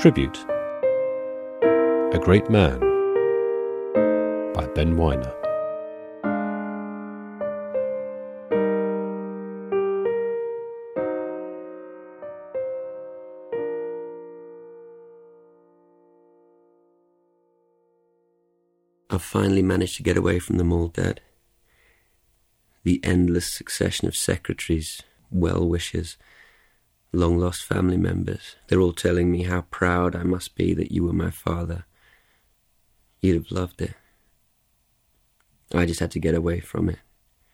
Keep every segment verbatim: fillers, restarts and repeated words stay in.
Tribute. A Great Man by Ben Weiner. I've finally managed to get away from them all, Dad. The endless succession of secretaries, well-wishers, long-lost family members. They're all telling me how proud I must be that you were my father. You'd have loved it. I just had to get away from it.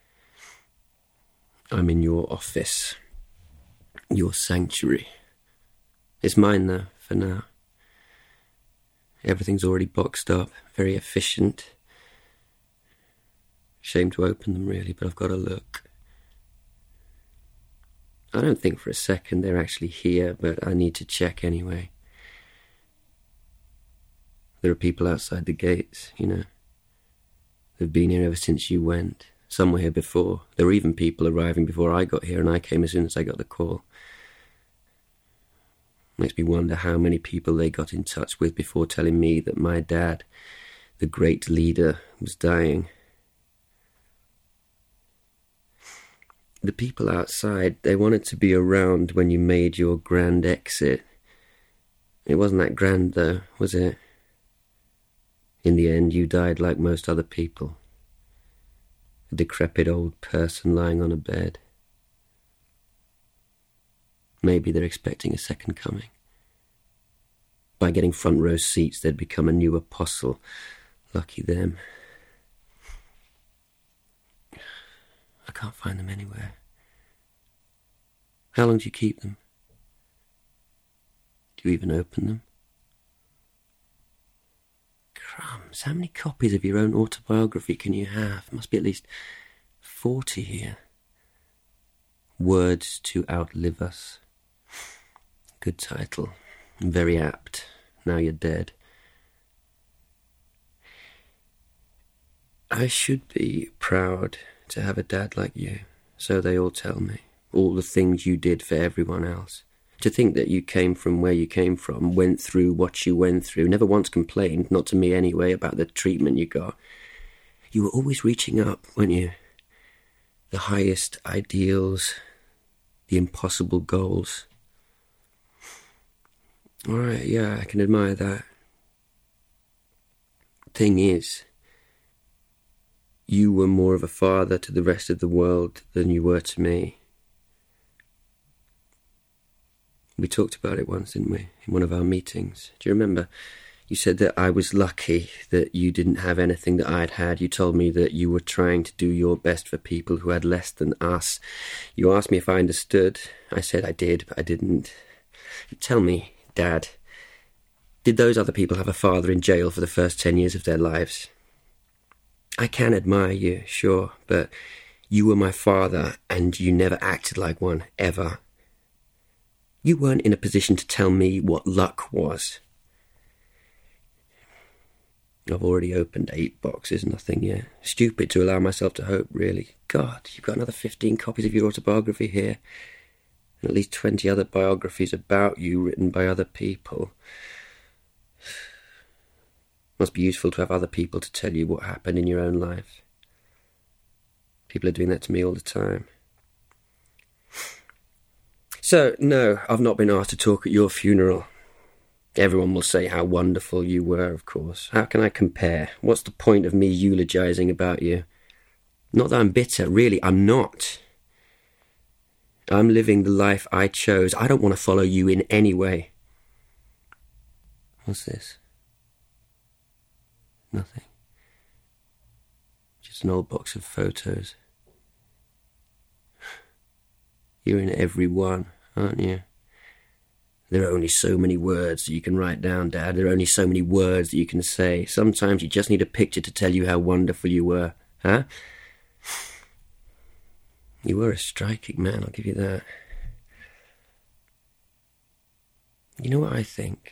I'm in your office. Your sanctuary. It's mine, though, for now. Everything's already boxed up, very efficient. Shame to open them, really, but I've got to look. I don't think for a second they're actually here, but I need to check anyway. There are people outside the gates, you know. They've been here ever since you went. Some were here before. There were even people arriving before I got here, and I came as soon as I got the call. Makes me wonder how many people they got in touch with before telling me that my dad, the great leader, was dying. The people outside, they wanted to be around when you made your grand exit. It wasn't that grand, though, was it? In the end, you died like most other people. A decrepit old person lying on a bed. Maybe they're expecting a second coming. By getting front row seats, they'd become a new apostle. Lucky them. I can't find them anywhere. How long do you keep them? Do you even open them? Crumbs, how many copies of your own autobiography can you have? There must be at least forty here. Words to Outlive Us. Good title. Very apt. Now you're dead. I should be proud to have a dad like you, so they all tell me. All the things you did for everyone else. To think that you came from where you came from, went through what you went through, never once complained, not to me anyway, about the treatment you got. You were always reaching up, weren't you? The highest ideals, the impossible goals. All right, yeah, I can admire that. Thing is, you were more of a father to the rest of the world than you were to me. We talked about it once, didn't we, in one of our meetings? Do you remember? You said that I was lucky that you didn't have anything that I'd had. You told me that you were trying to do your best for people who had less than us. You asked me if I understood. I said I did, but I didn't. Tell me, Dad, did those other people have a father in jail for the first ten years of their lives? I can admire you, sure, but you were my father and you never acted like one, ever. You weren't in a position to tell me what luck was. I've already opened eight boxes, nothing yet. Stupid to allow myself to hope, really. God, you've got another fifteen copies of your autobiography here. And at least twenty other biographies about you written by other people. Must be useful to have other people to tell you what happened in your own life. People are doing that to me all the time. So, no, I've not been asked to talk at your funeral. Everyone will say how wonderful you were, of course. How can I compare? What's the point of me eulogizing about you? Not that I'm bitter, really, I'm not. I'm living the life I chose. I don't want to follow you in any way. What's this? Nothing. Just an old box of photos. You're in every one, aren't you? There are only so many words that you can write down, Dad. There are only so many words that you can say. Sometimes you just need a picture to tell you how wonderful you were, huh? You were a striking man, I'll give you that. You know what I think?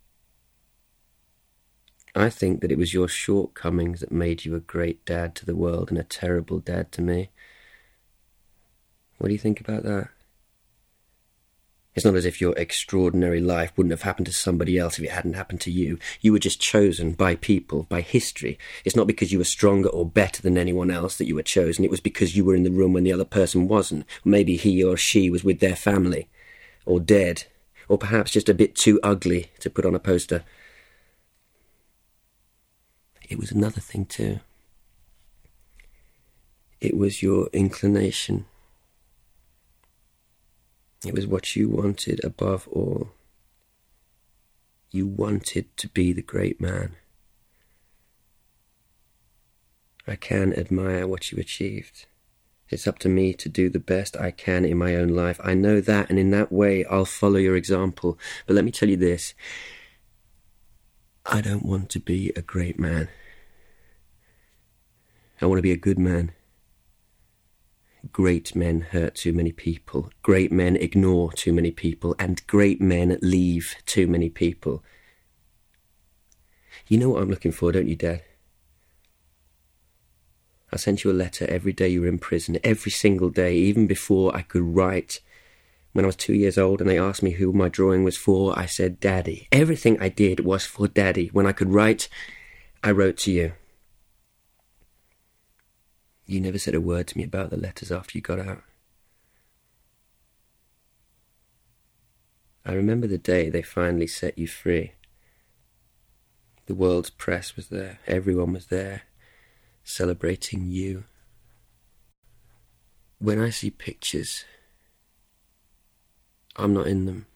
I think that it was your shortcomings that made you a great dad to the world and a terrible dad to me. What do you think about that? It's not as if your extraordinary life wouldn't have happened to somebody else if it hadn't happened to you. You were just chosen by people, by history. It's not because you were stronger or better than anyone else that you were chosen. It was because you were in the room when the other person wasn't. Maybe he or she was with their family, or dead, or perhaps just a bit too ugly to put on a poster. It was another thing too. It was your inclination. It was what you wanted above all. You wanted to be the great man. I can admire what you achieved. It's up to me to do the best I can in my own life. I know that, and in that way I'll follow your example. But let me tell you this. I don't want to be a great man. I want to be a good man. Great men hurt too many people. Great men ignore too many people. And great men leave too many people. You know what I'm looking for, don't you, Dad? I sent you a letter every day you were in prison, every single day, even before I could write. When I was two years old and they asked me who my drawing was for, I said, Daddy. Everything I did was for Daddy. When I could write, I wrote to you. You never said a word to me about the letters after you got out. I remember the day they finally set you free. The world's press was there. Everyone was there, celebrating you. When I see pictures, I'm not in them.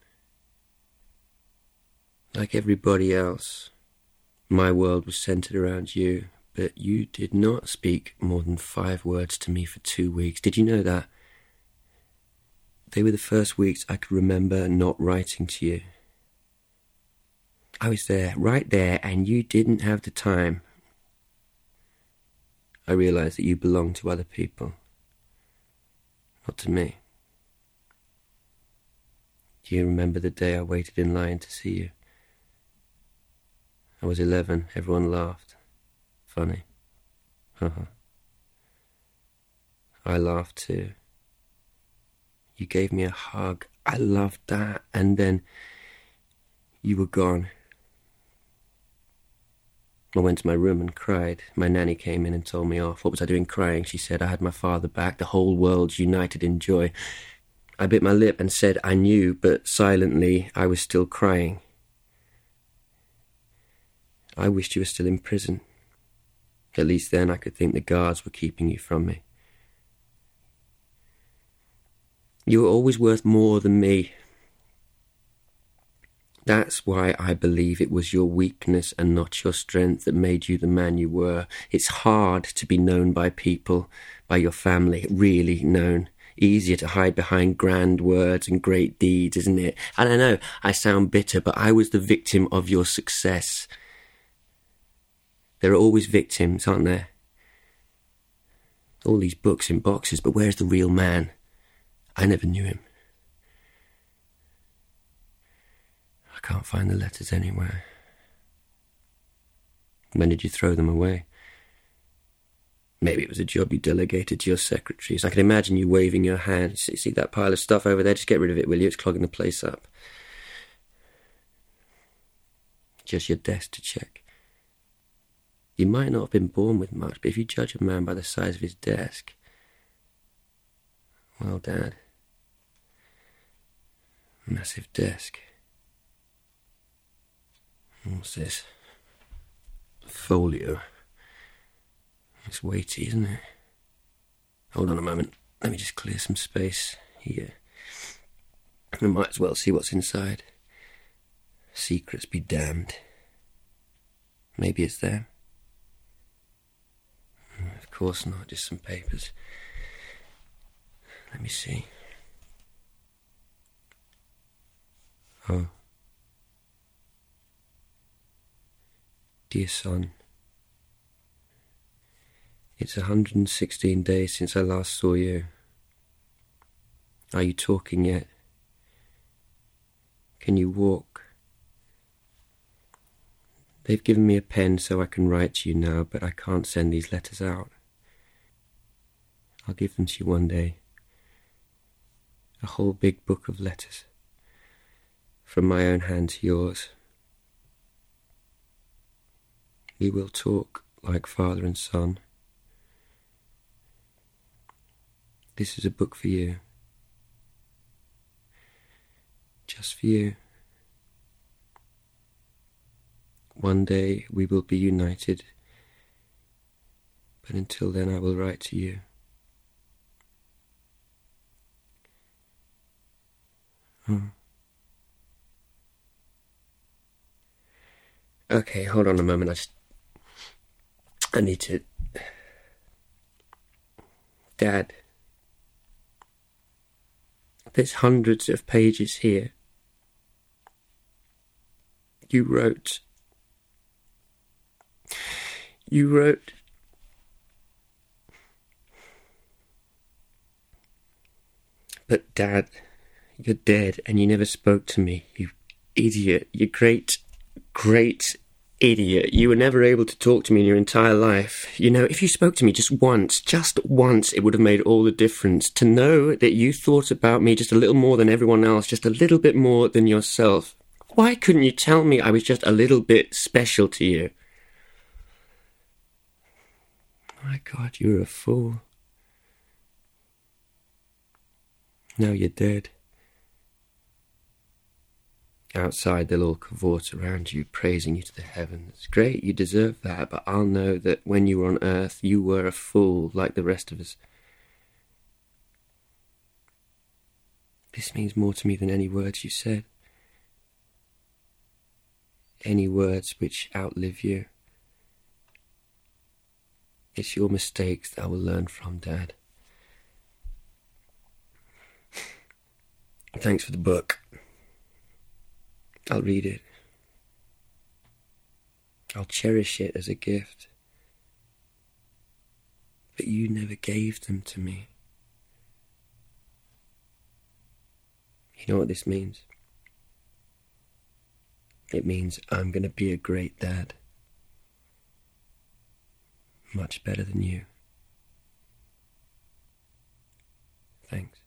Like everybody else, my world was centered around you. But you did not speak more than five words to me for two weeks. Did you know that? They were the first weeks I could remember not writing to you. I was there, right there, and you didn't have the time. I realized that you belonged to other people, not to me. Do you remember the day I waited in line to see you? I was eleven, everyone laughed. Funny. Uh-huh. I laughed too. You gave me a hug. I loved that. And then you were gone. I went to my room and cried. My nanny came in and told me off. What was I doing crying? She said I had my father back. The whole world's united in joy. I bit my lip and said I knew, but silently I was still crying. I wished you were still in prison. At least then I could think the guards were keeping you from me. You were always worth more than me. That's why I believe it was your weakness and not your strength that made you the man you were. It's hard to be known by people, by your family, really known. Easier to hide behind grand words and great deeds, isn't it? And I know I sound bitter, but I was the victim of your success. There are always victims, aren't there? All these books in boxes, but where's the real man? I never knew him. I can't find the letters anywhere. When did you throw them away? Maybe it was a job you delegated to your secretaries. I can imagine you waving your hand. See, see that pile of stuff over there? Just get rid of it, will you? It's clogging the place up. Just your desk to check. You might not have been born with much, but if you judge a man by the size of his desk... Well, Dad... Massive desk. What's this? Folio. It's weighty, isn't it? Hold on a moment. Let me just clear some space here. We might as well see what's inside. Secrets be damned. Maybe it's there. Of course not, just some papers. Let me see. Oh. Dear son, it's one hundred sixteen days since I last saw you. Are you talking yet? Can you walk? They've given me a pen so I can write to you now, but I can't send these letters out. I'll give them to you one day. A whole big book of letters. from my own hand to yours. We will talk like father and son. This is a book for you. Just for you. One day we will be united, but until then I will write to you. Oh. Okay, hold on a moment. I just... I need to... Dad, there's hundreds of pages here. You wrote... You wrote... But Dad, you're dead and you never spoke to me. You idiot. You great, great idiot. You were never able to talk to me in your entire life. You know, if you spoke to me just once, just once, it would have made all the difference. To know that you thought about me just a little more than everyone else, just a little bit more than yourself. Why couldn't you tell me I was just a little bit special to you? My God, you're a fool. Now you're dead. Outside they'll all cavort around you, praising you to the heavens. Great, you deserve that, but I'll know that when you were on earth, you were a fool like the rest of us. This means more to me than any words you said. Any words which outlive you. It's your mistakes that I will learn from, Dad. Thanks for the book. I'll read it. I'll cherish it as a gift. But you never gave them to me. You know what this means? It means I'm going to be a great dad. Much better than you. Thanks.